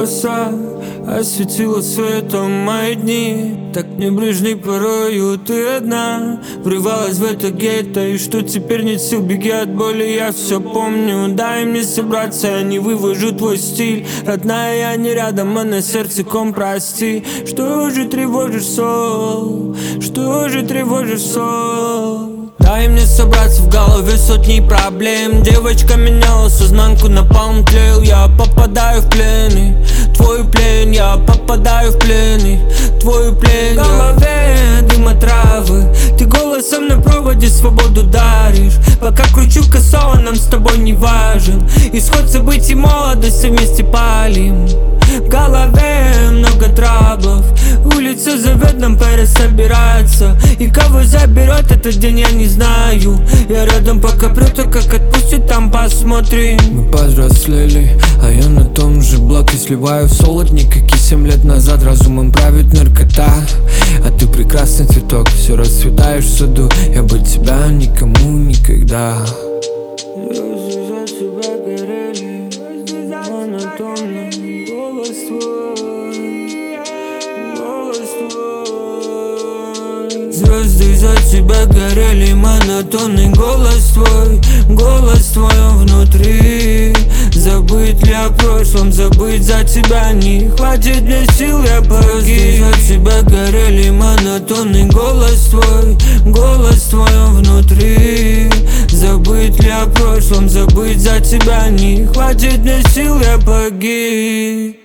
голоса осветила светом мои дни. Так небрежный порою ты одна врывалась в это гетто, и что теперь нет сил, беги от боли, я все помню. Дай мне собраться, я не вывожу твой стиль. Родная, я не рядом, а на сердце ком, прости. Что же тревожишь, сол? Что же тревожишь, сол? Дай мне собраться, в голове сотни проблем. Девочка меняла сознанку на паунтлейл. Я попадаю в плен, твой плен. Я попадаю в плен, твой плен. В голове дым от травы, ты голосом на проводе свободу даришь. Пока кручу косо, нам с тобой не важен исход событий, молодости вместе палим. В голове много траблов, улица зовет нам пересобираться. И кого заберет этот день, я не знаю. Я рядом, пока прет, а как отпустит, там посмотрим. Мы повзрослели, а я на том же блоке сливаю в солодник, как и 7 лет назад. Разумом правит наркота, а ты прекрасный цветок, все расцветаешь в саду. Я бы тебя никому никогда. Звезды за тебя горели, монотонно. Голос твой, голос твой. Звезды за тебя горели, монотонный голос твой внутри. Забыть ли о прошлом, забыть за тебя не хватит мне сил, я погиб. За тебя горели, монотонный голос твой внутри. Забыть ли о прошлом, забыть за тебя не хватит мне сил, я погиб.